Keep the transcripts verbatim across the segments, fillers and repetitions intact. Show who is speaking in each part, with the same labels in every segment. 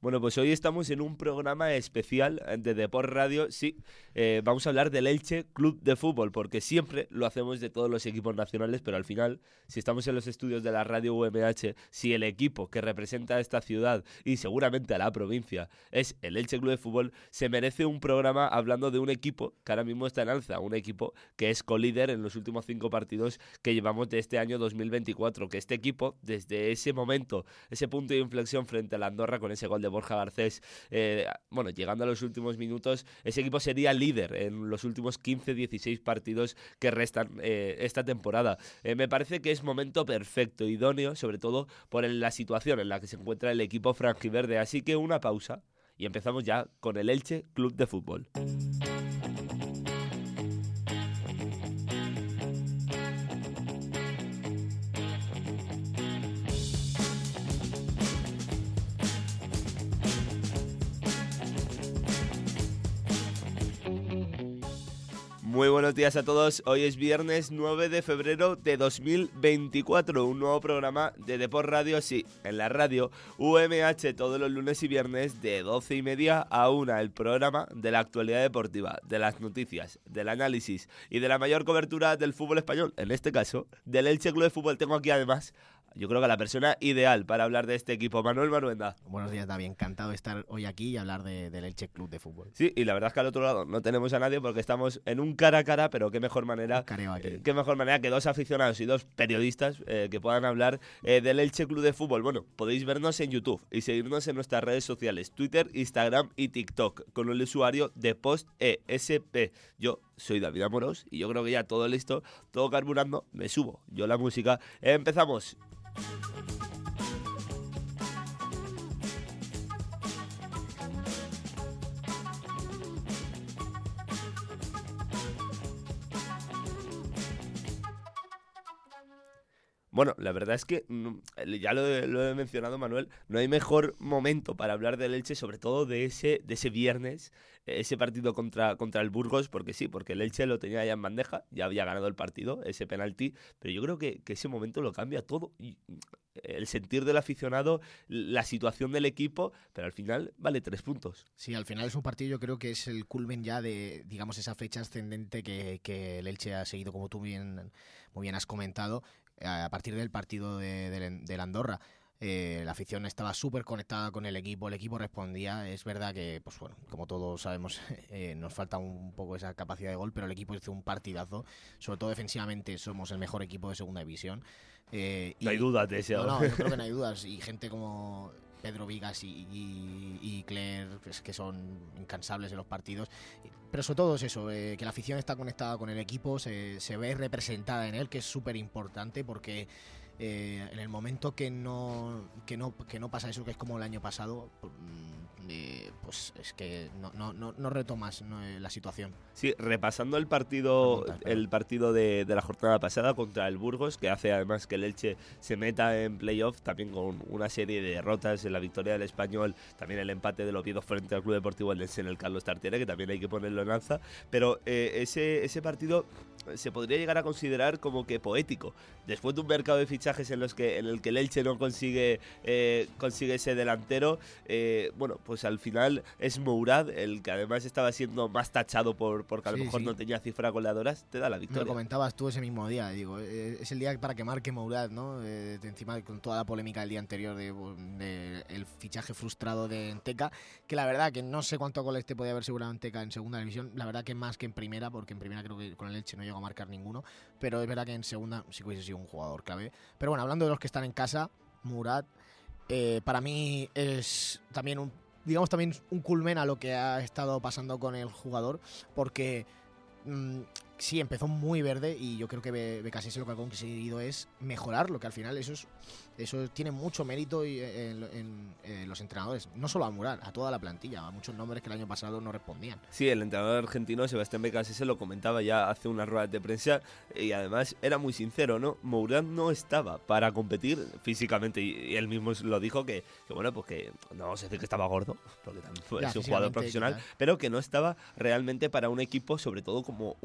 Speaker 1: Bueno, pues hoy estamos en un programa especial de Deport Radio. Sí, eh, vamos a hablar del Elche Club de Fútbol, porque siempre lo hacemos de todos los equipos nacionales, pero al final, si estamos en los estudios de la radio U M H, si el equipo que representa a esta ciudad y seguramente a la provincia es el Elche Club de Fútbol, se merece un programa hablando de un equipo que ahora mismo está en alza, un equipo que es colíder en los últimos cinco partidos que llevamos de este año dos mil veinticuatro, que este equipo, desde ese momento, ese punto de inflexión frente a la Andorra con ese gol de Borja Garcés, eh, bueno, llegando a los últimos minutos, ese equipo sería líder en los últimos quince dieciséis partidos que restan eh, esta temporada. Eh, me parece que es momento perfecto, idóneo, sobre todo por la situación en la que se encuentra el equipo franjiverde. Así que una pausa y empezamos ya con el Elche Club de Fútbol. Muy buenos días a todos, hoy es viernes nueve de febrero de dos mil veinticuatro, un nuevo programa de Deport Radio, sí, en la radio U M H todos los lunes y viernes de doce y media a una, el programa de la actualidad deportiva, de las noticias, del análisis y de la mayor cobertura del fútbol español, en este caso, del Elche Club de Fútbol. Tengo aquí además, yo creo que la persona ideal para hablar de este equipo, Manuel Maruenda.
Speaker 2: Buenos días, David. Encantado de estar hoy aquí y hablar de, del Elche Club de Fútbol.
Speaker 1: Sí, y la verdad es que al otro lado no tenemos a nadie porque estamos en un cara a cara, pero qué mejor manera, eh, qué mejor manera que dos aficionados y dos periodistas eh, que puedan hablar eh, del Elche Club de Fútbol. Bueno, podéis vernos en YouTube y seguirnos en nuestras redes sociales, Twitter, Instagram y TikTok, con el usuario de PostESP. Yo soy David Amorós y yo creo que ya todo listo, todo carburando, me subo yo la música. Empezamos. Bueno, la verdad es que, ya lo he, lo he mencionado, Manuel, no hay mejor momento para hablar del Elche, sobre todo de ese, de ese viernes, ese partido contra, contra el Burgos, porque sí, porque el Elche lo tenía ya en bandeja, ya había ganado el partido, ese penalti, pero yo creo que, que ese momento lo cambia todo. Y el sentir del aficionado, la situación del equipo, pero al final vale tres puntos.
Speaker 2: Sí, al final es un partido, yo creo que es el culmen ya de, digamos, esa fecha ascendente que, que el Elche ha seguido, como tú bien, muy bien has comentado, a partir del partido de, de, de la Andorra. Eh, la afición estaba súper conectada con el equipo, el equipo respondía. Es verdad que, pues bueno, como todos sabemos, eh, nos falta un poco esa capacidad de gol, pero el equipo hizo un partidazo, sobre todo defensivamente somos el mejor equipo de segunda división. Eh, y,
Speaker 1: no hay dudas de eso.
Speaker 2: No, no, yo creo que no hay dudas, y gente como Pedro Vigas y, y, y Claire, pues, que son incansables en los partidos, pero sobre todo es eso, eh, que la afición está conectada con el equipo, se, se ve representada en él, que es súper importante, porque Eh, en el momento que no, que no que no pasa eso, que es como el año pasado, eh, pues es que no, no, no, no retomas no, eh, la situación.
Speaker 1: Sí, repasando el partido Remontas, el partido de, de la jornada pasada contra el Burgos, que hace además que el Elche se meta en playoff, también con una serie de derrotas, en la victoria del Español, también el empate del Oviedo frente al Club Deportivo Eldense en el Carlos Tartiere, que también hay que ponerlo en alza, pero eh, ese, ese partido se podría llegar a considerar como que poético, después de un mercado de fichajes en los que en el que el Elche no consigue eh, consigue ese delantero, eh, bueno, pues al final es Mourad el que además estaba siendo más tachado por porque a lo sí, mejor sí. no tenía cifras goleadoras, te da la victoria.
Speaker 2: Me lo comentabas tú ese mismo día, digo, eh, es el día para que marque Mourad, ¿no? Eh, de encima con toda la polémica del día anterior de, de el fichaje frustrado de Enteca, que la verdad que no sé cuántos goles te podía haber asegurado Enteca en segunda división, la verdad que más que en primera, porque en primera creo que con el Elche no llegó a marcar ninguno, pero es verdad que en segunda sí que hubiese sido un jugador clave. Pero bueno, hablando de los que están en casa, Mourad, eh, para mí es también un, digamos también un culmen a lo que ha estado pasando con el jugador, porque mmm, sí, empezó muy verde y yo creo que Becasese lo que ha conseguido es mejorarlo, que al final eso es, eso tiene mucho mérito en, en, en los entrenadores, no solo a Mourad, a toda la plantilla, a muchos nombres que el año pasado no respondían.
Speaker 1: Sí, el entrenador argentino Sebastián Becasese lo comentaba ya hace unas ruedas de prensa y además era muy sincero, ¿no? Mourad no estaba para competir físicamente y él mismo lo dijo que, que bueno, pues que no vamos a decir que estaba gordo, porque también ya, es un jugador profesional, claro, pero que no estaba realmente para un equipo, sobre todo como un equipo de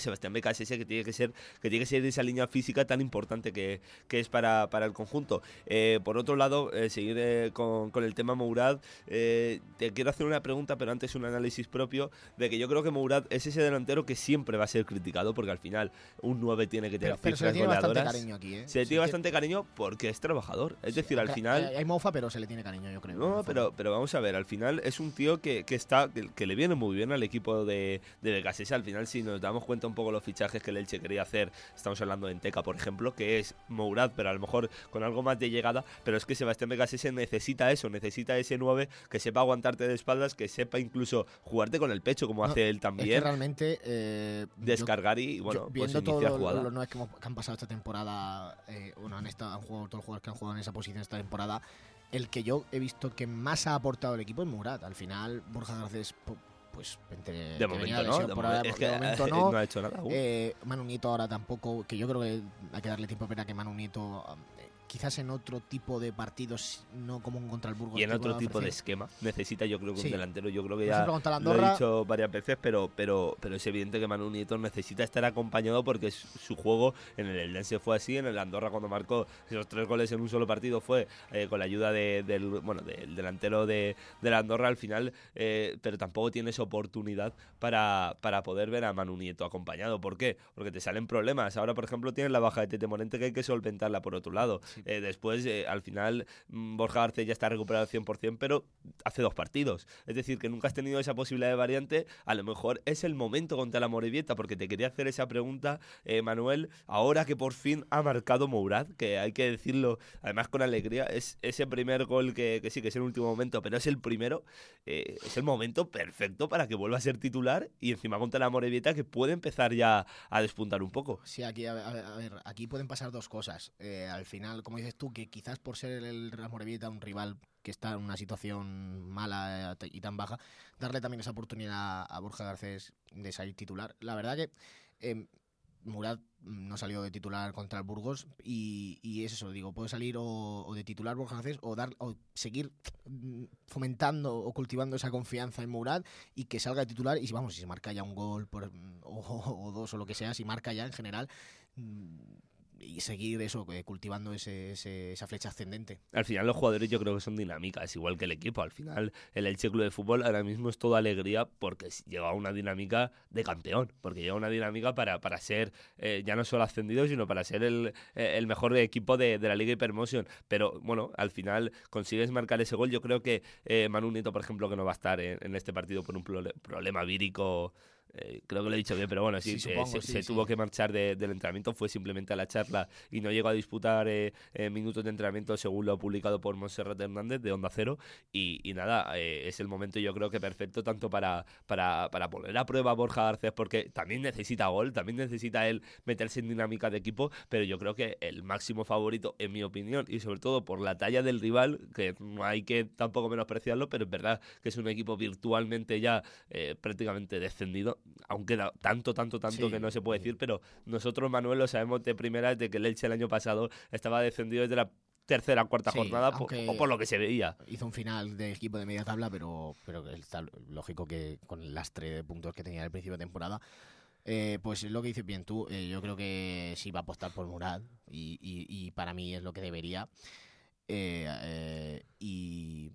Speaker 1: Sebastián Becasese, que tiene que ser que tiene que ser esa línea física tan importante que, que es para, para el conjunto. Eh, por otro lado, eh, seguir eh, con, con el tema Mourad, eh, te quiero hacer una pregunta, pero antes un análisis propio, de que yo creo que Mourad es ese delantero que siempre va a ser criticado, porque al final un nueve tiene que tener
Speaker 2: pero, pero
Speaker 1: cifras
Speaker 2: se le tiene
Speaker 1: goleadoras.
Speaker 2: bastante cariño aquí, ¿eh?
Speaker 1: Se le
Speaker 2: Sí,
Speaker 1: tiene
Speaker 2: que-
Speaker 1: bastante cariño porque es trabajador. Es
Speaker 2: sí,
Speaker 1: decir, al
Speaker 2: hay-
Speaker 1: final...
Speaker 2: Hay, hay mofa, pero se le tiene cariño, yo creo. en
Speaker 1: No,
Speaker 2: el fondo.
Speaker 1: pero, pero vamos a ver, al final es un tío que, que está que, que le viene muy bien al equipo de, de Becasese. Al final, si nos damos cuenta un poco los fichajes que el Elche quería hacer, estamos hablando de Enteca, por ejemplo, que es Mourad, pero a lo mejor con algo más de llegada, pero es que Sebastián Becasese necesita eso, necesita ese nueve que sepa aguantarte de espaldas, que sepa incluso jugarte con el pecho, como
Speaker 2: No,
Speaker 1: hace él
Speaker 2: Es
Speaker 1: también,
Speaker 2: que realmente. eh, yo-
Speaker 1: descargar y, bueno,
Speaker 2: yo,
Speaker 1: pues
Speaker 2: viendo
Speaker 1: iniciar
Speaker 2: todos
Speaker 1: jugada.
Speaker 2: los nueve que, hemos- que han pasado esta temporada, eh, bueno, han, estado, han jugado todos los jugadores que han jugado en esa posición esta temporada, el que yo he visto que más ha aportado el equipo es Mourad. Al final, Borja Garcés, po- pues entre
Speaker 1: De
Speaker 2: que
Speaker 1: momento
Speaker 2: venía
Speaker 1: no,
Speaker 2: lesión
Speaker 1: de,
Speaker 2: por
Speaker 1: momen-
Speaker 2: ahora,
Speaker 1: es
Speaker 2: de
Speaker 1: que
Speaker 2: momento
Speaker 1: eh,
Speaker 2: no.
Speaker 1: no ha hecho nada aún.
Speaker 2: Eh, Manu Nieto ahora tampoco, que yo creo que hay que darle tiempo para que Manu Nieto, eh, quizás en otro tipo de partidos, no como un contra el Burgos.
Speaker 1: Y en
Speaker 2: que
Speaker 1: otro
Speaker 2: pueda
Speaker 1: tipo de
Speaker 2: ofrecer.
Speaker 1: esquema necesita, yo creo que
Speaker 2: Sí.
Speaker 1: un delantero, yo creo que
Speaker 2: Por
Speaker 1: ya
Speaker 2: ejemplo, contra la
Speaker 1: lo he
Speaker 2: Andorra,
Speaker 1: dicho varias veces, pero, pero, pero es evidente que Manu Nieto necesita estar acompañado porque su, su juego en el Eldense fue así, en el Andorra cuando marcó esos tres goles en un solo partido fue eh, con la ayuda de, del, bueno, del delantero de, de la Andorra al final, eh, pero tampoco tienes oportunidad para, para poder ver a Manu Nieto acompañado. ¿Por qué? Porque te salen problemas. Ahora, por ejemplo, tienes la baja de Tete Morente que hay que solventarla por otro lado.
Speaker 2: Sí.
Speaker 1: Eh, después, eh, al final, mm, Borja Garcés ya está recuperado al cien por ciento, pero hace dos partidos. Es decir, que nunca has tenido esa posibilidad de variante. A lo mejor es el momento contra la Morevieta, porque te quería hacer esa pregunta, eh, Manuel, ahora que por fin ha marcado Mourad, que hay que decirlo, además con alegría, es ese primer gol que, que sí, que es el último momento, pero es el primero, eh, es el momento perfecto para que vuelva a ser titular y encima contra la Morevieta que puede empezar ya a despuntar un poco.
Speaker 2: Sí, aquí, a ver, a ver, a ver, aquí pueden pasar dos cosas. Eh, al final, como dices tú, que quizás por ser el Real Morevieta un rival que está en una situación mala eh, y tan baja, darle también esa oportunidad a Borja Garcés de salir titular. La verdad que eh, Mourad no salió de titular contra el Burgos y, y es eso, digo, puede salir o, o de titular Borja Garcés o, dar, o seguir mm, fomentando o cultivando esa confianza en Mourad y que salga de titular y si vamos, si se marca ya un gol por, o, o dos o lo que sea, si marca ya en general mm, y seguir eso, eh, cultivando ese, ese, esa flecha ascendente.
Speaker 1: Al final los jugadores yo creo que son dinámicas, igual que el equipo. Al final el Elche Club de Fútbol ahora mismo es toda alegría porque llega a una dinámica de campeón, porque llega a una dinámica para, para ser eh, ya no solo ascendido, sino para ser el, eh, el mejor equipo de, de la Liga Hypermotion. Pero bueno, al final consigues marcar ese gol. Yo creo que eh, Manu Nieto, por ejemplo, que no va a estar en, en este partido por un prole- problema vírico. Eh, creo que lo he dicho bien, pero bueno, sí,
Speaker 2: Sí,
Speaker 1: eh,
Speaker 2: supongo,
Speaker 1: se,
Speaker 2: sí,
Speaker 1: se
Speaker 2: sí.
Speaker 1: tuvo que marchar de- del entrenamiento, fue simplemente a la charla y no llegó a disputar eh, eh, minutos de entrenamiento según lo publicado por Montserrat Hernández de Onda Cero y, y nada, eh, es el momento yo creo que perfecto tanto para, para, para poner a prueba a Borja Garcés porque también necesita gol, también necesita él meterse en dinámica de equipo, pero yo creo que el máximo favorito en mi opinión y sobre todo por la talla del rival, que no hay que tampoco menospreciarlo, pero es verdad que es un equipo virtualmente ya eh, prácticamente descendido, aunque da tanto, tanto, tanto
Speaker 2: Sí.
Speaker 1: que no se puede decir, pero nosotros, Manuel, lo sabemos de primeras de que el Elche el año pasado estaba descendido desde la tercera, cuarta
Speaker 2: Sí,
Speaker 1: jornada, po-
Speaker 2: aunque-
Speaker 1: o por lo que se veía.
Speaker 2: Hizo un final de equipo de media tabla, pero, pero está lógico que con el lastre de puntos que tenía al principio de temporada, eh, pues es lo que dices bien tú. Eh, yo creo que sí va a apostar por Mourad y, y, y para mí es lo que debería. Eh, eh, y,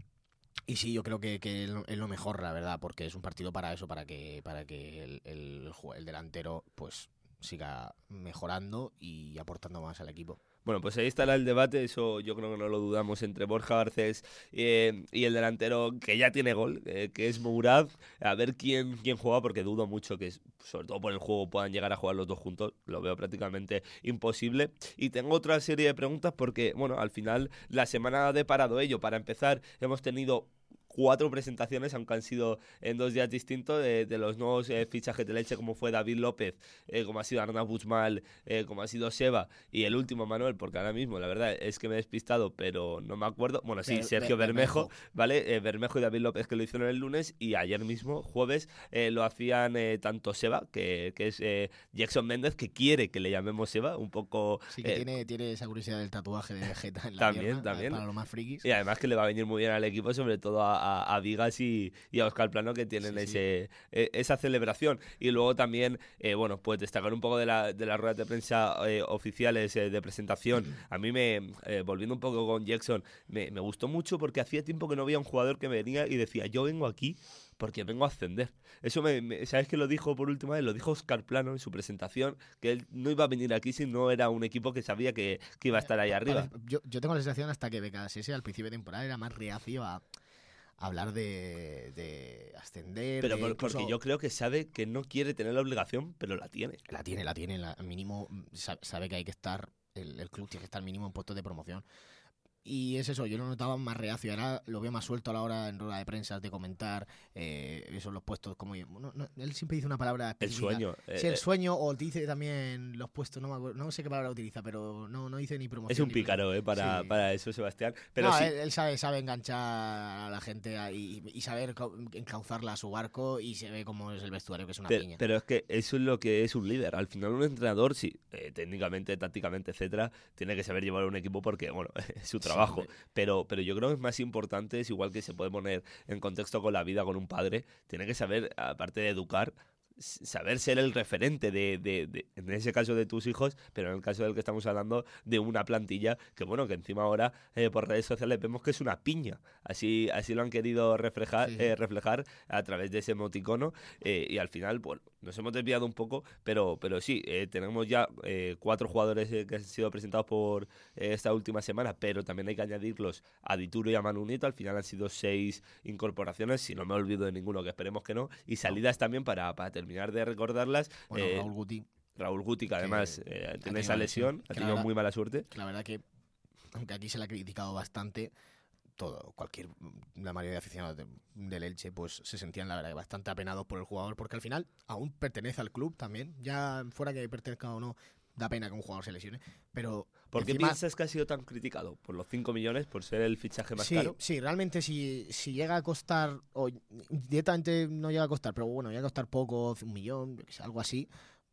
Speaker 2: y sí, yo creo que, que es lo- es lo mejor, la verdad, porque es un partido para eso, para que, para que el, el, ju- el delantero pues siga mejorando y aportando más al equipo.
Speaker 1: Bueno, pues ahí estará el debate, eso yo creo que no lo dudamos, entre Borja Garcés eh, y el delantero que ya tiene gol, eh, que es Mourad. A ver quién, quién juega, porque dudo mucho que, sobre todo por el juego, puedan llegar a jugar los dos juntos. Lo veo prácticamente imposible. Y tengo otra serie de preguntas porque, bueno, al final la semana de parado ello. Para empezar, hemos tenido cuatro presentaciones, aunque han sido en dos días distintos, de, de los nuevos eh, fichajes de Leche, como fue David López, eh, como ha sido Arnau Puigmal, eh, como ha sido Seba, y el último, Manuel, porque ahora mismo la verdad es que me he despistado, pero no me acuerdo. Bueno, sí,
Speaker 2: Ber-
Speaker 1: Sergio
Speaker 2: Ber-
Speaker 1: Bermejo,
Speaker 2: Bermejo.
Speaker 1: ¿vale? Eh, Bermejo y David López, que lo hicieron el lunes, y ayer mismo, jueves, eh, lo hacían eh, tanto Seba, que, que es eh, Jackson Méndez, que quiere que le llamemos Seba, un poco...
Speaker 2: Sí que
Speaker 1: eh,
Speaker 2: tiene, tiene esa curiosidad del tatuaje de Vegeta en la
Speaker 1: También,
Speaker 2: pierna,
Speaker 1: también.
Speaker 2: para los más frikis.
Speaker 1: Y además que le va a venir muy bien al equipo, sobre todo a, a, a Vigas y, y a Óscar Plano, que tienen
Speaker 2: Sí, sí.
Speaker 1: ese eh, esa celebración. Y luego también, eh, bueno, pues destacar un poco de, la, de las ruedas de prensa eh, oficiales eh, de presentación. A mí me, eh, volviendo un poco con Jackson, me, me gustó mucho porque hacía tiempo que no había un jugador que me venía y decía, yo vengo aquí porque vengo a ascender. Eso me, me- ¿sabes qué lo dijo por última vez? Lo dijo Óscar Plano en su presentación, que él no iba a venir aquí si no era un equipo que sabía que, que iba a estar ahí arriba.
Speaker 2: Parece- Yo, yo tengo la sensación hasta que B K S S al principio de temporada era más reacio a, a hablar de, de ascender.
Speaker 1: Pero
Speaker 2: de
Speaker 1: por-
Speaker 2: incluso-
Speaker 1: porque yo creo que sabe que no quiere tener la obligación, pero la tiene.
Speaker 2: La tiene, la tiene. La, mínimo mm, sa- sabe que hay que estar, el, el club tiene que estar mínimo en puestos de promoción. Y es eso, yo lo notaba más reacio, ahora lo veo más suelto a la hora en rueda de prensa de comentar eh, esos los puestos como no, no, él siempre dice una palabra
Speaker 1: El
Speaker 2: específica.
Speaker 1: sueño. eh,
Speaker 2: Sí, el
Speaker 1: eh,
Speaker 2: sueño, o te dice también los puestos, no me acuerdo, no sé qué palabra utiliza, pero no, no dice ni promoción.
Speaker 1: es un
Speaker 2: ni
Speaker 1: pícaro eh, para,
Speaker 2: Sí.
Speaker 1: para eso, Sebastián. Pero
Speaker 2: no,
Speaker 1: sí,
Speaker 2: él, él sabe, sabe enganchar a la gente a- y, y saber co- encauzarla a su barco, y se ve cómo es el vestuario, que es una
Speaker 1: Pe-
Speaker 2: piña.
Speaker 1: Pero es que eso es lo que es un líder. Al final un entrenador, sí, eh, técnicamente, tácticamente, etcétera, tiene que saber llevar un equipo porque, bueno, es su trabajo.
Speaker 2: hombre.
Speaker 1: pero, pero yo creo que es más importante, es igual que se puede poner en contexto con la vida, con un padre, tiene que saber, aparte de educar, s- saber ser el referente de, de- de- en ese caso de tus hijos, pero en el caso del que estamos hablando, de una plantilla que, bueno, que encima ahora eh, por redes sociales vemos que es una piña. Así, así lo han querido reflejar,
Speaker 2: Sí.
Speaker 1: eh, reflejar a través de ese emoticono eh, y al final, bueno, nos hemos desviado un poco, pero, pero sí, eh, tenemos ya eh, cuatro jugadores eh, que han sido presentados por eh, esta última semana, pero también hay que añadirlos a Dituro y a Manu Nieto. Al final han sido seis incorporaciones, si no me olvido de ninguno, que esperemos que no, y salidas también para, para terminar de recordarlas.
Speaker 2: Bueno,
Speaker 1: eh,
Speaker 2: Raúl Guti,
Speaker 1: Raúl Guti, que además eh, tiene
Speaker 2: tenido
Speaker 1: esa
Speaker 2: la lesión,
Speaker 1: lesión, ha
Speaker 2: que la
Speaker 1: tenido
Speaker 2: verdad-
Speaker 1: muy mala suerte.
Speaker 2: que la verdad que, aunque aquí se le ha criticado bastante, todo, cualquier, la mayoría de aficionados de- del Elche, pues se sentían, la verdad, que bastante apenados por el jugador, porque al final aún pertenece al club también, ya fuera que pertenezca o no, da pena que un jugador se lesione, pero
Speaker 1: ¿Por qué
Speaker 2: encima-
Speaker 1: piensas que ha sido tan criticado? ¿Por los cinco millones? ¿Por ser el fichaje más
Speaker 2: sí,
Speaker 1: caro?
Speaker 2: sí, realmente si, si llega a costar, o directamente no llega a costar, pero bueno, llega a costar poco, un millón, yo qué sé, algo así,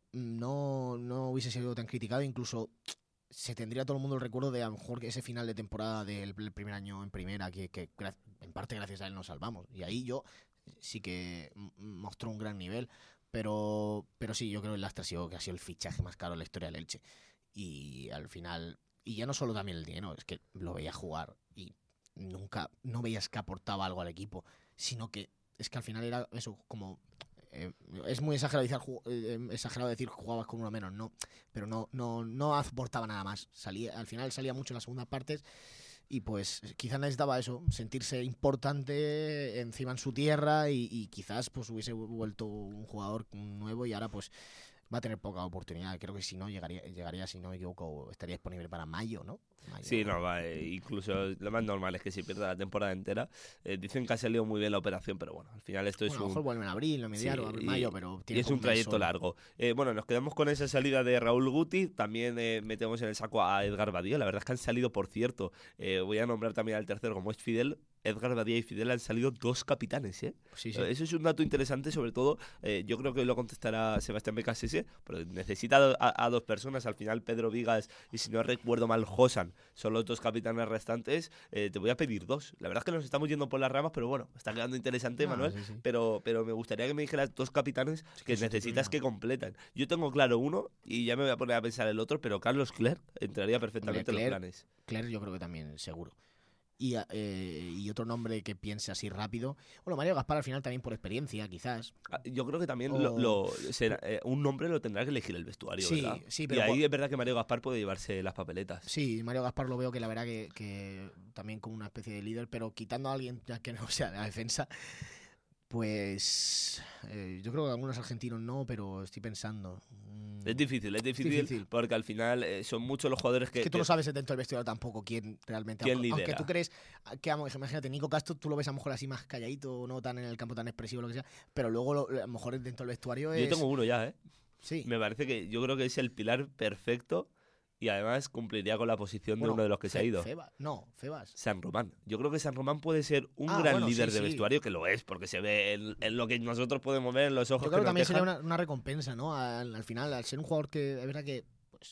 Speaker 2: no, no hubiese sido tan criticado, incluso se tendría todo el mundo el recuerdo de a lo mejor que ese final de temporada del el primer año en primera, que, que gra- en parte gracias a él nos salvamos. Y ahí yo sí que m- mostró un gran nivel, pero, pero sí, yo creo que el Lastra ha sido, que ha sido el fichaje más caro en la historia del Elche. Y al final, y ya no solo también el dinero, es que lo veía jugar y nunca, no veías que aportaba algo al equipo, sino que es que al final era eso, como... eh, es muy exagerado decir, ju- eh, exagerado decir jugabas con uno menos, no, pero no, no, no aportaba nada más. Salía, al final salía mucho en las segundas partes y pues quizás necesitaba eso, sentirse importante encima en su tierra y, y quizás pues hubiese vuelto un jugador nuevo y ahora pues va a tener poca oportunidad. Creo que si no llegaría, llegaría si no me equivoco, estaría disponible para mayo, ¿no? Mayo,
Speaker 1: Sí, no, va, eh, incluso lo más normal es que si pierda la temporada entera. Eh, dicen que ha salido muy bien la operación, pero bueno, al final esto
Speaker 2: Bueno,
Speaker 1: es
Speaker 2: a lo
Speaker 1: un...
Speaker 2: mejor vuelven en abril, en mediados,
Speaker 1: Sí,
Speaker 2: abril,
Speaker 1: y-
Speaker 2: mayo, pero
Speaker 1: Y
Speaker 2: tiene
Speaker 1: es
Speaker 2: como
Speaker 1: un
Speaker 2: mes
Speaker 1: trayecto
Speaker 2: solo.
Speaker 1: largo. Eh, bueno, nos quedamos con esa salida de Raúl Guti. También eh, metemos en el saco a Edgar Badía. La verdad es que han salido, por cierto, eh, voy a nombrar también al tercero, como es Fidel. Edgar Badía y Fidel han salido dos capitanes, ¿eh?
Speaker 2: Sí, sí.
Speaker 1: Eh, Eso es un dato interesante, sobre todo, eh, yo creo que lo contestará Sebastián Becasese, pero necesita do- a, a dos personas. Al final, Pedro Vigas y, si no recuerdo mal, Josan son los dos capitanes restantes. Eh, te voy a pedir dos. La verdad es que nos estamos yendo por las ramas, pero bueno, está quedando interesante,
Speaker 2: No,
Speaker 1: Manuel.
Speaker 2: sí, sí.
Speaker 1: Pero, pero me gustaría que me dijeras dos capitanes
Speaker 2: Sí,
Speaker 1: que
Speaker 2: que
Speaker 1: necesitas
Speaker 2: sustituyan.
Speaker 1: que completan. Yo tengo claro uno y ya me voy a poner a pensar el otro, pero Carlos Clerc entraría perfectamente en los
Speaker 2: Clerc-
Speaker 1: planes.
Speaker 2: Claire yo creo que también, seguro. Y, a- eh, y otro nombre que piense así rápido. Bueno, Mario Gaspar al final también por experiencia, quizás.
Speaker 1: Ah, Yo creo que también
Speaker 2: O-
Speaker 1: lo, lo- será- eh, un nombre lo tendrá que elegir el vestuario,
Speaker 2: Sí,
Speaker 1: ¿verdad?
Speaker 2: sí,
Speaker 1: y
Speaker 2: pero
Speaker 1: ahí
Speaker 2: por-
Speaker 1: es verdad que Mario Gaspar puede llevarse las papeletas.
Speaker 2: Sí, Mario Gaspar lo veo que la verdad que, que también como una especie de líder, pero quitando a alguien ya que no sea de la defensa, pues eh, yo creo que algunos argentinos no, pero estoy pensando. Mm,
Speaker 1: Es difícil, es difícil,
Speaker 2: difícil.
Speaker 1: porque al final eh, son muchos los jugadores que...
Speaker 2: Es que tú
Speaker 1: que-
Speaker 2: no sabes dentro del vestuario tampoco quién realmente.
Speaker 1: ¿Quién
Speaker 2: aunque, aunque
Speaker 1: lidera?
Speaker 2: tú crees que, vamos, imagínate, Nico Castro, tú lo ves a lo mejor así más calladito, no tan en el campo tan expresivo, lo que sea, pero luego lo- a lo mejor dentro del vestuario es.
Speaker 1: Yo tengo uno ya, ¿eh?
Speaker 2: Sí.
Speaker 1: Me parece que yo creo que es el pilar perfecto y además cumpliría con la posición
Speaker 2: Bueno,
Speaker 1: de uno de los que se ha
Speaker 2: Fe-
Speaker 1: ido.
Speaker 2: Feba- no, Febas.
Speaker 1: San Román. Yo creo que San Román puede ser un
Speaker 2: Ah,
Speaker 1: gran
Speaker 2: bueno,
Speaker 1: líder
Speaker 2: sí,
Speaker 1: de
Speaker 2: sí.
Speaker 1: vestuario, que lo es, porque se ve en, en lo que nosotros podemos ver en los ojos
Speaker 2: Yo creo que
Speaker 1: que nos
Speaker 2: también sería
Speaker 1: dejan.
Speaker 2: una, una recompensa, ¿no? Al, al final, al ser un jugador que es verdad que pues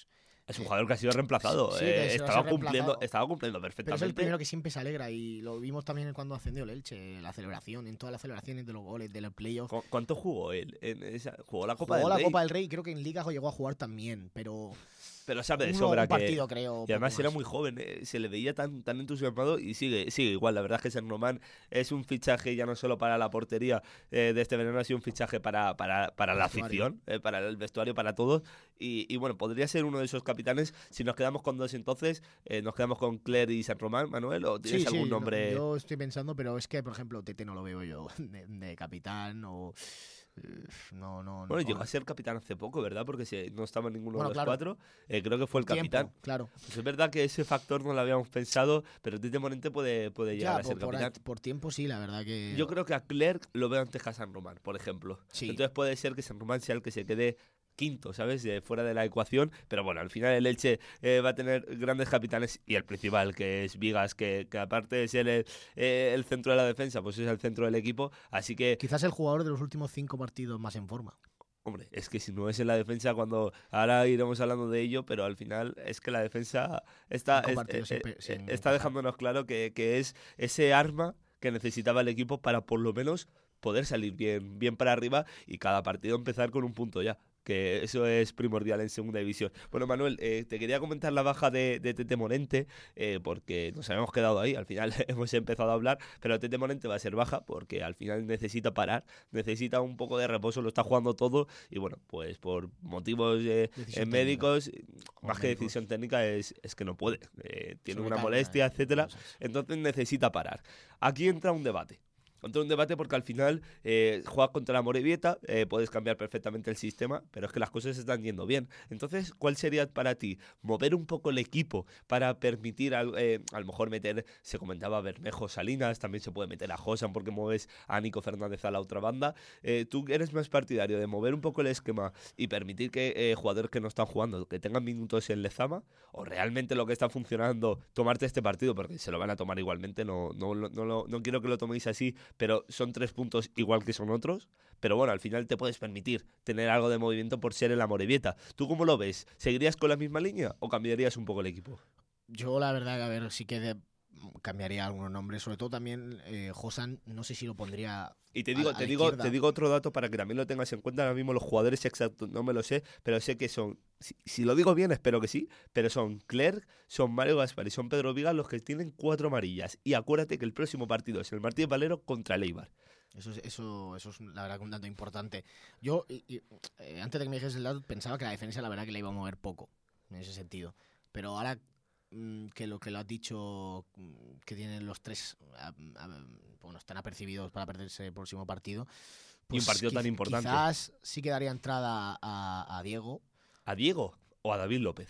Speaker 1: Es un jugador que ha sido reemplazado.
Speaker 2: Sí,
Speaker 1: eh,
Speaker 2: que se lo
Speaker 1: estaba,
Speaker 2: ha
Speaker 1: cumpliendo,
Speaker 2: reemplazado.
Speaker 1: estaba cumpliendo
Speaker 2: Pero es
Speaker 1: perfectamente.
Speaker 2: el primero que siempre se alegra y lo vimos también cuando ascendió el Elche, la celebración, en todas las celebraciones de los goles, de los playoffs.
Speaker 1: ¿Cu- ¿Cuánto jugó él? En esa, jugó la Copa
Speaker 2: Jugó
Speaker 1: del
Speaker 2: la
Speaker 1: Rey,
Speaker 2: Copa del Rey y creo que en Liga llegó a jugar también, pero
Speaker 1: pero sabe de
Speaker 2: uno,
Speaker 1: sobra
Speaker 2: un
Speaker 1: que...
Speaker 2: partido creo.
Speaker 1: Y además
Speaker 2: poco
Speaker 1: era
Speaker 2: más.
Speaker 1: muy joven, eh, se le veía tan, tan entusiasmado y sigue, sigue igual. La verdad es que San Román es un fichaje ya no solo para la portería eh, de este verano, ha sido un fichaje para, para, para la
Speaker 2: Vestuario.
Speaker 1: afición, eh, para el vestuario, para todos. Y, y bueno, podría ser uno de esos capitanes. Si nos quedamos con dos entonces, eh, ¿nos quedamos con Cler y San Román, Manuel? ¿O tienes
Speaker 2: Sí,
Speaker 1: algún
Speaker 2: sí,
Speaker 1: nombre?
Speaker 2: yo estoy pensando, pero es que, por ejemplo, Tete no lo veo yo de, de capitán o... eh, No, no,
Speaker 1: Bueno,
Speaker 2: no.
Speaker 1: llegó a ser capitán hace poco, ¿verdad? Porque se- no estaba en ninguno
Speaker 2: Bueno,
Speaker 1: de los
Speaker 2: claro.
Speaker 1: cuatro. Eh, creo que fue el
Speaker 2: Tiempo,
Speaker 1: capitán.
Speaker 2: claro.
Speaker 1: Pues es verdad que ese factor no lo habíamos pensado, pero Tite Morente puede, puede llegar
Speaker 2: Ya,
Speaker 1: a ser
Speaker 2: por, por,
Speaker 1: capitán.
Speaker 2: por tiempo sí, la verdad que...
Speaker 1: Yo creo que a Clerc lo veo antes que a San Román, por ejemplo.
Speaker 2: Sí.
Speaker 1: Entonces puede ser que San Román sea el que se quede quinto, ¿sabes? De fuera de la ecuación. Pero bueno, al final el Elche eh, va a tener grandes capitanes y el principal, que es Vigas, que, que aparte de ser el, eh, el centro de la defensa, pues es el centro del equipo. Así que,
Speaker 2: Quizás el jugador de los últimos cinco partidos más en forma.
Speaker 1: hombre, es que si no es en la defensa, cuando ahora iremos hablando de ello, pero al final es que la defensa está,
Speaker 2: Cinco
Speaker 1: es-
Speaker 2: partidos
Speaker 1: eh,
Speaker 2: sin pe-
Speaker 1: eh,
Speaker 2: sin
Speaker 1: está
Speaker 2: encajar.
Speaker 1: dejándonos claro que, que es ese arma que necesitaba el equipo para por lo menos poder salir bien, bien para arriba y cada partido empezar con un punto ya. Que eso es primordial en segunda división. Bueno, Manuel, eh, te quería comentar la baja de, de Tete Morente, eh, porque nos habíamos quedado ahí, al final hemos empezado a hablar, pero Tete Morente va a ser baja porque al final necesita parar, necesita un poco de reposo, lo está jugando todo y bueno, pues por motivos eh,
Speaker 2: Decisión
Speaker 1: eh, médicos,
Speaker 2: O
Speaker 1: más que
Speaker 2: médicos.
Speaker 1: decisión técnica, es, es que no puede, eh, tiene una
Speaker 2: Sobrecarga,
Speaker 1: molestia,
Speaker 2: eh,
Speaker 1: etcétera,
Speaker 2: cosas.
Speaker 1: entonces necesita parar. Aquí entra un debate. Entra un debate porque al final eh, juegas contra la Morevieta, eh, puedes cambiar perfectamente el sistema, pero es que las cosas están yendo bien. Entonces, ¿cuál sería para ti mover un poco el equipo para permitir al- eh, a lo mejor meter, se comentaba Bermejo, Salinas, también se puede meter a Josan porque mueves a Nico Fernández a la otra banda? Eh, ¿Tú eres más partidario de mover un poco el esquema y permitir que eh, jugadores que no están jugando, que tengan minutos en Lezama? ¿O realmente lo que está funcionando, tomarte este partido, porque se lo van a tomar igualmente, no, no, no, no, lo- no quiero que lo toméis así, pero son tres puntos igual que son otros? Pero bueno, al final te puedes permitir tener algo de movimiento por ser el Amorebieta. ¿Tú cómo lo ves? ¿Seguirías con la misma línea o cambiarías un poco el equipo?
Speaker 2: Yo la verdad que a ver, sí que de- cambiaría algunos nombres, sobre todo también eh, Josan, no sé si lo pondría
Speaker 1: Y te
Speaker 2: a
Speaker 1: digo,
Speaker 2: la- a
Speaker 1: te
Speaker 2: la
Speaker 1: digo,
Speaker 2: izquierda.
Speaker 1: te digo otro dato para que también lo tengas en cuenta. Ahora mismo los jugadores exactos no me lo sé, pero sé que son, si, si lo digo bien, espero que sí, pero son Clerc, son Mario Gaspar y son Pedro Vigas los que tienen cuatro amarillas. Y acuérdate que el próximo partido es el Martínez Valero contra el Eibar.
Speaker 2: Eso es, eso, eso es la verdad que un dato importante. Yo, y- y, eh, antes de que me dijeses el dato, pensaba que la defensa la verdad que la iba a mover poco, en ese sentido. Pero ahora mm, que lo que lo has dicho, mm, que tienen los tres, ah, ah, bueno, están apercibidos para perderse el próximo partido.
Speaker 1: Y un partido tan
Speaker 2: quiz-
Speaker 1: importante.
Speaker 2: Quizás sí que daría entrada a, a Diego,
Speaker 1: ¿A Diego o a David López?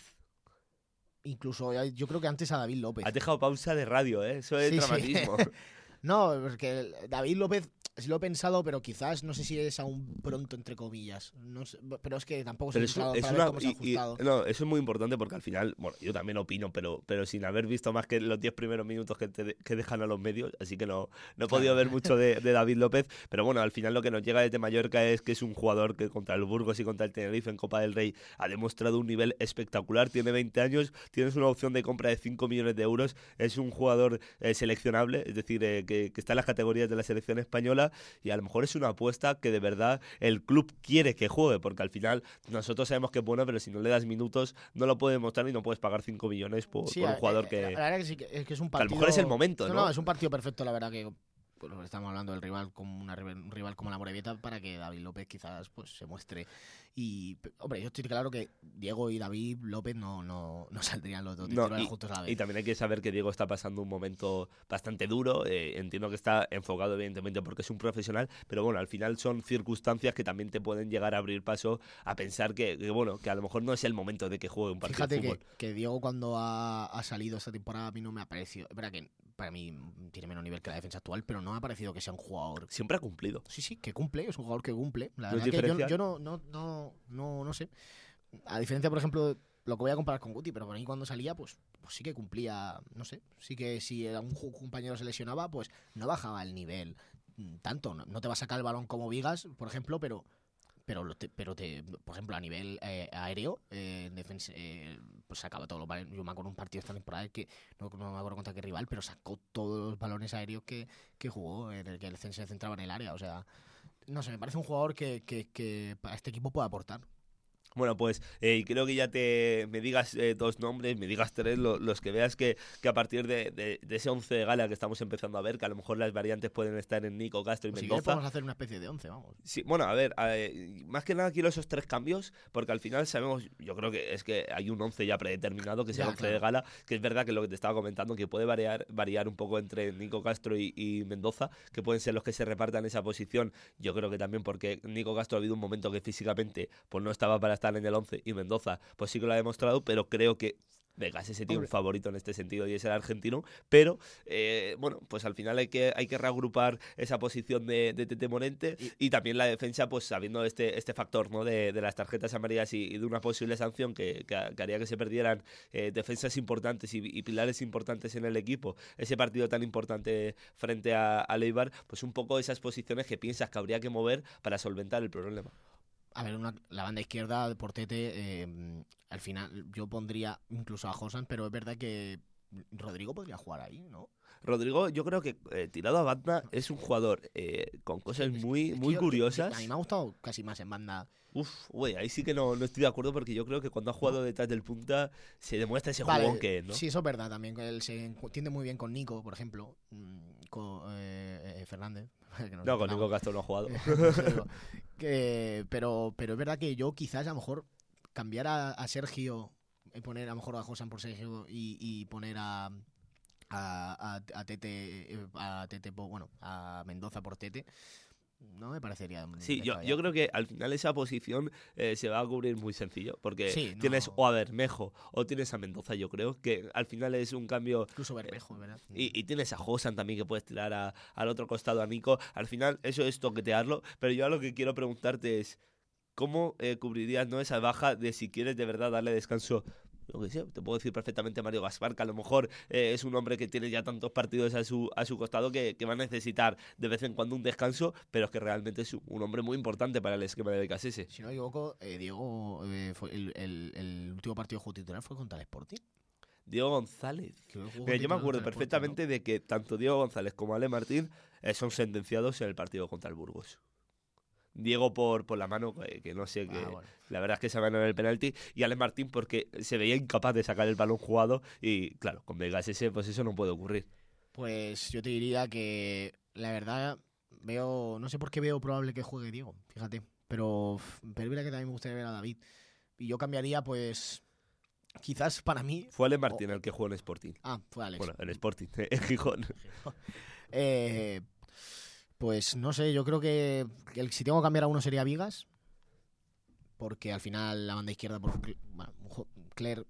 Speaker 2: incluso eh, yo creo que antes a David López.
Speaker 1: Has dejado pausa de radio, ¿eh? Eso es
Speaker 2: Sí, sí.
Speaker 1: dramatismo.
Speaker 2: No, porque David López sí lo he pensado, pero quizás no sé si es aún pronto, entre comillas. No sé, pero es que tampoco se
Speaker 1: Pero
Speaker 2: ha
Speaker 1: es,
Speaker 2: entrado
Speaker 1: es
Speaker 2: para ver
Speaker 1: una,
Speaker 2: cómo se ha
Speaker 1: y- y-
Speaker 2: ajustado.
Speaker 1: no, eso es muy importante porque al final, bueno, yo también opino, pero, pero sin haber visto más que los diez primeros minutos que, te de- que dejan a los medios, así que no, no he podido
Speaker 2: Claro.
Speaker 1: ver mucho de, de David López, pero bueno, al final lo que nos llega desde Mallorca es que es un jugador que contra el Burgos y contra el Tenerife en Copa del Rey ha demostrado un nivel espectacular, tiene veinte años, tienes una opción de compra de cinco millones de euros, es un jugador eh, seleccionable, es decir, eh, que, que está en las categorías de la selección española y a lo mejor es una apuesta que de verdad el club quiere que juegue, porque al final nosotros sabemos que es bueno, pero si no le das minutos no lo puede demostrar y no puedes pagar cinco millones por,
Speaker 2: Sí,
Speaker 1: por un
Speaker 2: eh,
Speaker 1: jugador
Speaker 2: eh,
Speaker 1: que...
Speaker 2: La, la verdad que sí, que, es que es un
Speaker 1: que a lo
Speaker 2: partido...
Speaker 1: mejor es el momento,
Speaker 2: no,
Speaker 1: ¿no?
Speaker 2: no, es un partido perfecto, la verdad que... Pues, estamos hablando del rival como una, rival- un rival como la Morevieta para que David López quizás pues se muestre. Y, p- hombre, yo estoy claro que Diego y David López no, no, no saldrían los dos
Speaker 1: No,
Speaker 2: titulares
Speaker 1: y-
Speaker 2: juntos a la
Speaker 1: Y
Speaker 2: vez.
Speaker 1: también hay que saber que Diego está pasando un momento bastante duro. eh, entiendo que está enfocado, evidentemente, porque es un profesional, pero bueno, al final son circunstancias que también te pueden llegar a abrir paso a pensar que, que, bueno, que a lo mejor no es el momento de que juegue un partido
Speaker 2: Fíjate
Speaker 1: de
Speaker 2: que,
Speaker 1: fútbol.
Speaker 2: que Diego cuando ha, ha salido esta temporada a mí no me ha parecido... Es verdad que para mí tiene menos nivel que la defensa actual, pero no me ha parecido que sea un jugador...
Speaker 1: Siempre ha cumplido.
Speaker 2: Sí, sí, que cumple, es un jugador que cumple. La
Speaker 1: ¿No es
Speaker 2: verdad que yo,
Speaker 1: diferencial?
Speaker 2: yo no, no, no, no, no sé. A diferencia, por ejemplo, lo que voy a comparar con Guti, pero por ahí cuando salía, pues, pues sí que cumplía, no sé. Sí que si un ju- compañero se lesionaba, pues no bajaba el nivel mm, tanto. No, no te va a sacar el balón como Vigas, por ejemplo, pero pero, te, pero te, por ejemplo, a nivel eh, aéreo, eh, en defensa, eh, pues sacaba todos los balones. Yo me acuerdo un partido esta temporada que no, no me acuerdo contra qué rival, pero sacó todos los balones aéreos que, que jugó, en el que el se centraba en el área. O sea, no sé, me parece un jugador que, que, que para este equipo puede aportar.
Speaker 1: Bueno, pues eh, creo que ya te me digas eh, dos nombres, me digas tres, lo, los que veas que, que a partir de, de, de ese once de gala que estamos empezando a ver, que a lo mejor las variantes pueden estar en Nico, Castro y
Speaker 2: Pues
Speaker 1: Mendoza.
Speaker 2: Si podemos hacer una especie de once, vamos.
Speaker 1: Sí, bueno, a ver, eh, más que nada quiero esos tres cambios, porque al final sabemos, yo creo que es que hay un once ya predeterminado, que es el
Speaker 2: Ya,
Speaker 1: once
Speaker 2: claro.
Speaker 1: de gala, que es verdad que lo que te estaba comentando, que puede variar, variar un poco entre Nico Castro y, y Mendoza, que pueden ser los que se repartan esa posición. Yo creo que también porque Nico Castro ha habido un momento que físicamente pues no estaba para estar en el once y Mendoza pues sí que lo ha demostrado, pero creo que Vegas ese tiene un favorito en este sentido y es el argentino, pero eh, bueno, pues al final hay que, hay que reagrupar esa posición de, de Tete Morente y, y también la defensa, pues sabiendo este, este factor, ¿no? de, de las tarjetas amarillas y, y de una posible sanción que, que, que haría que se perdieran eh, defensas importantes y, y pilares importantes en el equipo, ese partido tan importante frente a, a Eibar, pues un poco esas posiciones que piensas que habría que mover para solventar el problema.
Speaker 2: A ver, una, la banda izquierda por Tete, eh, al final yo pondría incluso a Josan, pero es verdad que Rodrigo podría jugar ahí, ¿no?
Speaker 1: Rodrigo, yo creo que eh, tirado a banda es un jugador eh, con cosas
Speaker 2: Es-
Speaker 1: muy,
Speaker 2: es que
Speaker 1: muy
Speaker 2: yo-
Speaker 1: curiosas.
Speaker 2: yo- a mí me ha gustado casi más en banda.
Speaker 1: Uf, güey, ahí sí que no, no estoy de acuerdo porque yo creo que cuando ha jugado detrás del punta se demuestra ese
Speaker 2: Vale,
Speaker 1: jugón que es, ¿no?
Speaker 2: sí, eso es verdad también. Que él se entiende muy bien con Nico, por ejemplo, mm, con eh, eh, Fernández. que nos
Speaker 1: No, con
Speaker 2: entendamos.
Speaker 1: Nico Castro no ha jugado.
Speaker 2: Por eso digo, que, pero, pero es verdad que yo quizás a lo mejor cambiar a, a Sergio y poner a lo mejor a Josan por Sergio y, y poner a a, a, a Tete eh, a Tete po- bueno a Mendoza por Tete no me parecería
Speaker 1: Sí, yo,
Speaker 2: descabellado.
Speaker 1: yo creo que al final esa posición eh, se va a cubrir muy sencillo, porque
Speaker 2: Sí, no.
Speaker 1: tienes o a Bermejo o tienes a Mendoza, yo creo, que al final es un cambio.
Speaker 2: Incluso Bermejo, ¿verdad?
Speaker 1: Y, y tienes a Josan también que puedes tirar a- al otro costado a Nico. Al final eso es toquetearlo, pero yo lo que quiero preguntarte es ¿cómo eh, cubrirías, no, esa baja de si quieres de verdad darle descanso? Lo que sé, te puedo decir perfectamente a Mario Gaspar, que a lo mejor eh, es un hombre que tiene ya tantos partidos a su, a su costado que, que va a necesitar de vez en cuando un descanso, pero es que realmente es un hombre muy importante para el esquema de Becasese.
Speaker 2: Si no me equivoco, eh, Diego, eh, fue el, el, el último partido de juego titular fue contra el Sporting.
Speaker 1: Diego González.
Speaker 2: Creo que jugó
Speaker 1: Mira, yo me
Speaker 2: titular
Speaker 1: acuerdo
Speaker 2: contra el Sporting,
Speaker 1: perfectamente de que tanto Diego González como Ale Martín eh, son sentenciados en el partido contra el Burgos. Diego por, por la mano, que, que no sé,
Speaker 2: ¿no?
Speaker 1: que
Speaker 2: Ah, bueno.
Speaker 1: la verdad es que se ganó en el penalti, y Alex Martín porque se veía incapaz de sacar el balón jugado y claro, con Vegas ese, pues eso no puede ocurrir.
Speaker 2: Pues yo te diría que la verdad veo, no sé por qué veo probable que juegue Diego, fíjate, pero pero mira que también me gustaría ver a David y yo cambiaría pues quizás para mí.
Speaker 1: Fue Alex Martín el que jugó en Sporting.
Speaker 2: Ah, fue Alex.
Speaker 1: Bueno, en Sporting, en Gijón.
Speaker 2: Eh, pues no sé, yo creo que el, si tengo que cambiar a uno sería Vigas, porque al final la banda izquierda por Cle- bueno, jo- Cler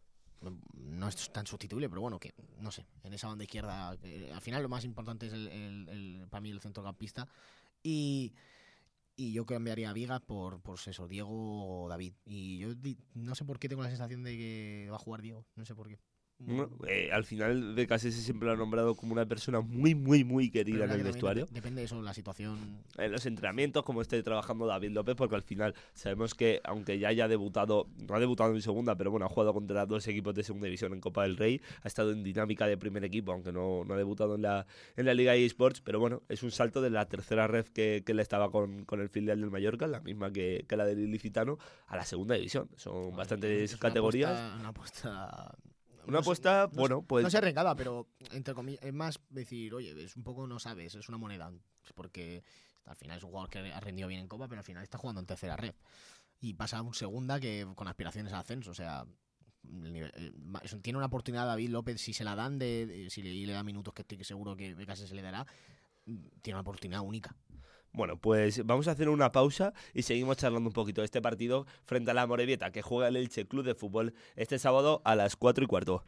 Speaker 2: no es tan sustituible, pero bueno, que no sé, en esa banda izquierda eh, al final lo más importante es el, el- el- para mí el centrocampista y y yo cambiaría a Vigas por, por eso, Diego o David. Y yo di- no sé por qué tengo la sensación de que va a jugar Diego, no sé por qué.
Speaker 1: Bueno, eh, al final Becasese siempre lo ha nombrado como una persona muy, muy, muy
Speaker 2: Pero
Speaker 1: querida
Speaker 2: es
Speaker 1: en
Speaker 2: verdad
Speaker 1: el
Speaker 2: que también
Speaker 1: vestuario.
Speaker 2: dep- Depende de eso, la situación.
Speaker 1: En los entrenamientos, como esté trabajando David López, porque al final sabemos que, aunque ya haya debutado, no ha debutado en segunda, pero bueno, ha jugado contra dos equipos de segunda división en Copa del Rey, ha estado en dinámica de primer equipo, aunque no, no ha debutado en la, en la Liga eSports, pero bueno, es un salto de la tercera ref que, que él estaba con, con el filial del Mallorca, la misma que, que la del Ilicitano, a la segunda división. Son
Speaker 2: Bueno,
Speaker 1: bastantes
Speaker 2: es una
Speaker 1: categorías.
Speaker 2: apuesta- Una apuesta.
Speaker 1: Una
Speaker 2: no sé-
Speaker 1: apuesta,
Speaker 2: no sé-
Speaker 1: bueno, pues...
Speaker 2: No se arriesgada, pero entre comillas, es más decir, oye, es un poco no sabes, es una moneda. Porque al final es un jugador que ha rendido bien en Copa, pero al final está jugando en tercera red. Y pasa a un segunda que con aspiraciones al ascenso, o sea. el nivel- eh, ma- eso, tiene una oportunidad David López, si se la dan, de, de- si le, y le da minutos que estoy seguro que casi se le dará, tiene una oportunidad única.
Speaker 1: Bueno, pues vamos a hacer una pausa y seguimos charlando un poquito de este partido frente a la Morevieta, que juega el Elche Club de Fútbol este sábado a las cuatro y cuarto.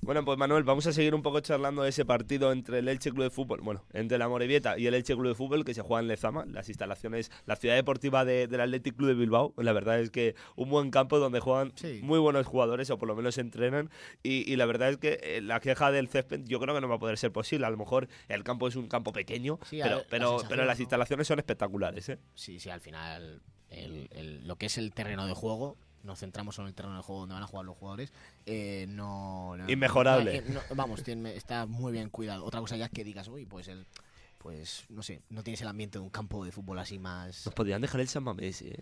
Speaker 1: Bueno, pues Manuel, vamos a seguir un poco charlando de ese partido entre el Elche Club de Fútbol, bueno, entre la Amorebieta y el Elche Club de Fútbol, que se juega en Lezama, las instalaciones, la ciudad deportiva de, del Athletic Club de Bilbao. La verdad es que un buen campo donde juegan sí. muy buenos jugadores, o por lo menos entrenan, y, y la verdad es que eh, la queja del césped yo creo que no va a poder ser posible. A lo mejor el campo es un campo pequeño, sí, pero, pero, pero las instalaciones ¿no? son espectaculares, ¿eh?
Speaker 2: Sí, sí, al final el, el, lo que es el terreno de juego, nos centramos en el terreno de juego donde van a jugar los jugadores, eh, no, no...
Speaker 1: Inmejorable.
Speaker 2: No, no, vamos, tiene, está muy bien cuidado. Otra cosa ya es que digas, uy, pues el... Pues, no sé, no tienes el ambiente de un campo de fútbol así más...
Speaker 1: Nos podrían dejar el San Mamés, ¿eh?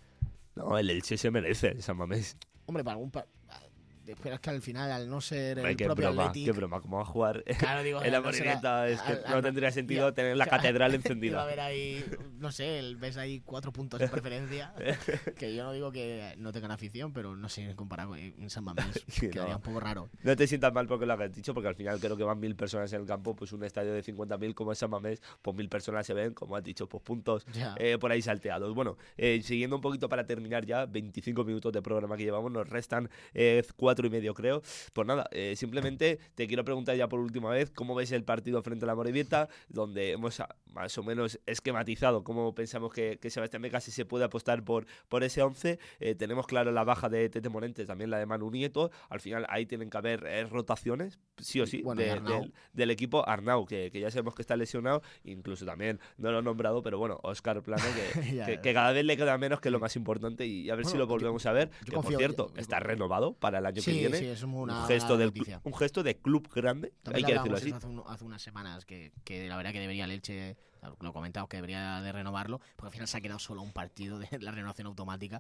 Speaker 1: No, el Elche se merece el San Mamés.
Speaker 2: Hombre, para algún... Pa... Pero es que al final, al no ser el
Speaker 1: Ay, qué
Speaker 2: propio
Speaker 1: broma,
Speaker 2: Athletic...
Speaker 1: Qué broma, ¿cómo va a jugar
Speaker 2: claro, digo,
Speaker 1: en la
Speaker 2: no
Speaker 1: Amorebieta? Es que
Speaker 2: al, al,
Speaker 1: no tendría sentido
Speaker 2: ya,
Speaker 1: tener la catedral encendida.
Speaker 2: Va a haber ahí, no sé, el, ves ahí cuatro puntos de preferencia, que yo no digo que no tengan afición, pero no sé, comparado con San Mamés, sí, quedaría no. un poco raro.
Speaker 1: No te sientas mal porque lo has dicho, porque al final creo que van mil personas en el campo, pues un estadio de cincuenta mil como es San Mamés, pues mil personas se ven, como has dicho, pues puntos eh, por ahí salteados. Bueno, eh, siguiendo un poquito para terminar ya, veinticinco minutos de programa que llevamos, nos restan eh, cuatro y medio creo. Pues nada, eh, simplemente te quiero preguntar ya por última vez cómo ves el partido frente a la Amorebieta, donde hemos a, más o menos esquematizado cómo pensamos que, que Sebastián Vega si se puede apostar por, por ese once. Eh, tenemos claro la baja de Tete Morentes, también la de Manu Nieto. Al final ahí tienen que haber eh, rotaciones, sí o sí,
Speaker 2: bueno,
Speaker 1: de, del, del equipo. Arnau, que, que ya sabemos que está lesionado, incluso también no lo he nombrado, pero bueno, Óscar Plano, que, que, que cada vez le queda menos, que es lo más importante, y a ver bueno, si lo volvemos yo, a ver. Que confío, por cierto, yo, yo, está renovado para el año
Speaker 2: sí,
Speaker 1: que viene.
Speaker 2: Sí, es muy Una,
Speaker 1: un, gesto del, un gesto de club grande,
Speaker 2: también
Speaker 1: hay que decirlo así.
Speaker 2: Hace, un, hace unas semanas que, que la verdad que debería el Elche, lo comentado, que debería de renovarlo, porque al final se ha quedado solo un partido de la renovación automática.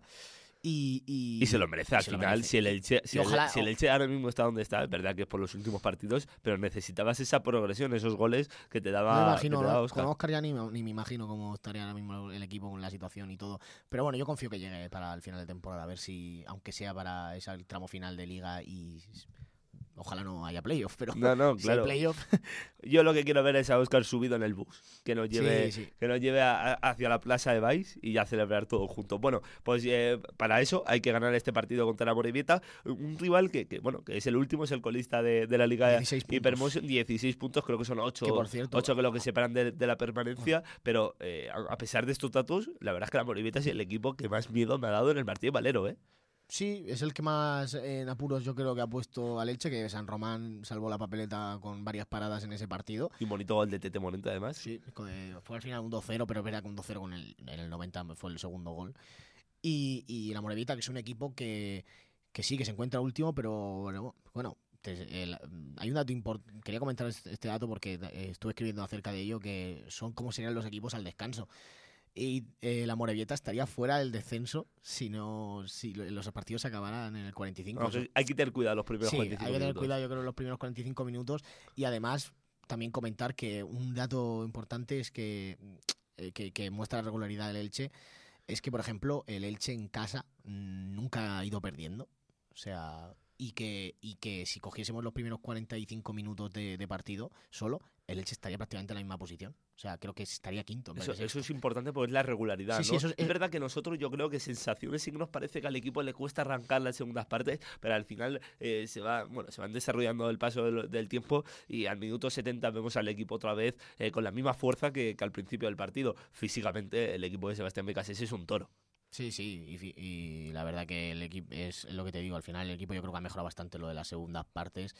Speaker 2: Y, y,
Speaker 1: y se lo merece al final. Merece. Si, el Elche, si,
Speaker 2: ojalá,
Speaker 1: el, si el Elche ahora mismo está donde está, es verdad que es por los últimos partidos, pero necesitabas esa progresión, esos goles que te daba,
Speaker 2: no me imagino,
Speaker 1: que te daba
Speaker 2: ¿no?
Speaker 1: Óscar.
Speaker 2: Con Óscar ya ni, ni me imagino cómo estaría ahora mismo el equipo con la situación y todo. Pero bueno, yo confío que llegue para el final de temporada, a ver si, aunque sea para ese tramo final de liga, y ojalá no haya playoff, pero
Speaker 1: no, no,
Speaker 2: si
Speaker 1: claro.
Speaker 2: hay playoff...
Speaker 1: Yo lo que quiero ver es a Óscar subido en el bus, que nos lleve,
Speaker 2: sí, sí.
Speaker 1: Que nos lleve a, a, hacia la plaza de Baix y ya celebrar todo juntos. Bueno, pues eh, para eso hay que ganar este partido contra la Amorebieta, un rival que, que, bueno, que es el último, es el colista de, de la Liga Hypermotion, dieciséis puntos, creo que son ocho,
Speaker 2: que por cierto,
Speaker 1: ocho que lo que separan de, de la permanencia, bueno. pero eh, a, a pesar de estos datos, la verdad es que la Amorebieta es el equipo que más miedo me ha dado en el partido Valero, ¿eh?
Speaker 2: Sí, es el que más en apuros yo creo que ha puesto al Elche, que San Román salvó la papeleta con varias paradas en ese partido.
Speaker 1: Y un bonito gol de Tete Morente además.
Speaker 2: Sí, fue al final un dos cero, pero es verdad que un dos cero con el, en el noventa fue el segundo gol. Y, y la Amorebieta, que es un equipo que, que sí, que se encuentra último, pero bueno, bueno el, hay un dato importante, quería comentar este, este dato porque estuve escribiendo acerca de ello, que son cómo serían los equipos al descanso. Y eh, la Amorebieta estaría fuera del descenso si no si los partidos se acabaran en el cuarenta y cinco.
Speaker 1: No, hay que tener cuidado los primeros
Speaker 2: sí,
Speaker 1: cuarenta y cinco
Speaker 2: hay que tener
Speaker 1: minutos.
Speaker 2: cuidado, yo creo, los primeros cuarenta y cinco minutos. Y además, también comentar que un dato importante es que, eh, que, que muestra la regularidad del Elche, es que, por ejemplo, el Elche en casa nunca ha ido perdiendo. O sea, y que, y que si cogiésemos los primeros cuarenta y cinco minutos de, de partido solo, el Elche estaría prácticamente en la misma posición. O sea, creo que estaría quinto.
Speaker 1: Eso, eso es importante porque es la regularidad,
Speaker 2: sí,
Speaker 1: ¿no?
Speaker 2: Sí, eso es,
Speaker 1: es verdad que nosotros, yo creo que sensaciones sí que nos parece que al equipo le cuesta arrancar las segundas partes, pero al final eh, se va, bueno, se van desarrollando el paso del, del tiempo y al minuto setenta vemos al equipo otra vez eh, con la misma fuerza que, que al principio del partido. Físicamente, el equipo de Sebastián Becasés es un toro.
Speaker 2: Sí, sí, y, y la verdad que el equipo, es lo que te digo, al final el equipo yo creo que ha mejorado bastante lo de las segundas partes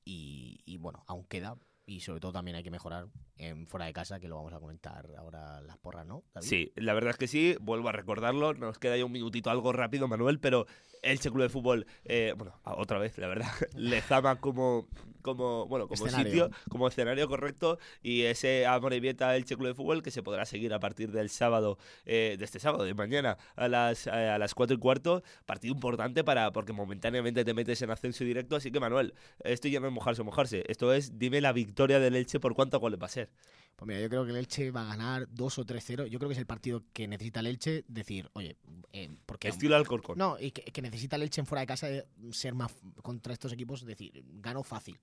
Speaker 2: y, y bueno, aún queda. Y sobre todo también hay que mejorar en fuera de casa, que lo vamos a comentar ahora las porras, ¿no, David?
Speaker 1: Sí, la verdad es que sí, vuelvo a recordarlo, nos queda ya un minutito algo rápido, Manuel, pero Elche Club de Fútbol, eh, bueno, otra vez, la verdad, Lezama como, como, bueno, como
Speaker 2: escenario.
Speaker 1: sitio, como escenario correcto, y ese Amorebieta Elche Club de Fútbol que se podrá seguir a partir del sábado, eh, de este sábado, de mañana, a las, eh, a las cuatro y cuarto, partido importante para, porque momentáneamente te metes en ascenso directo, así que Manuel, esto ya no es mojarse o mojarse, esto es, dime la victoria del Elche por cuánto goles va a ser.
Speaker 2: Pues mira, yo creo que el Elche va a ganar dos o tres cero. Yo creo que es el partido que necesita el Elche decir, oye, eh, porque
Speaker 1: estilo Alcorcón.
Speaker 2: No, y que, que necesita el Elche en fuera de casa de ser más contra estos equipos, decir, gano fácil.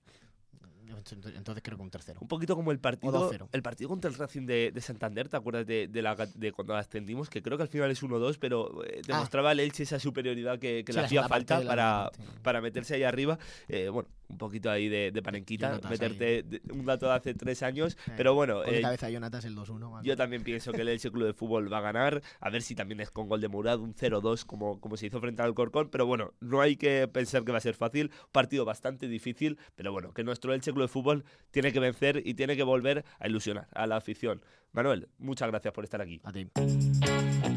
Speaker 2: Entonces creo que un tercero.
Speaker 1: Un poquito como el partido el partido contra el Racing de, de Santander, ¿te acuerdas de, de, la, de cuando ascendimos? Que creo que al final es uno dos, pero eh, demostraba ah. el Elche esa superioridad que, que sí, le hacía falta para, para meterse ahí arriba. Eh, bueno, un poquito ahí de, de panenquita,
Speaker 2: Jonatas
Speaker 1: meterte de, un dato de hace tres años,
Speaker 2: Eh,
Speaker 1: pero bueno...
Speaker 2: Con
Speaker 1: eh,
Speaker 2: cabeza de Jonatas el dos uno. Vale.
Speaker 1: Yo también pienso que el Elche Club de Fútbol va a ganar, a ver si también es con gol de Mourad, un cero dos como, como se hizo frente al Alcorcón, pero bueno, no hay que pensar que va a ser fácil, partido bastante difícil, pero bueno, que nuestro Elche Club de Fútbol tiene que vencer y tiene que volver a ilusionar a la afición. Manuel, muchas gracias por estar aquí.
Speaker 2: A ti.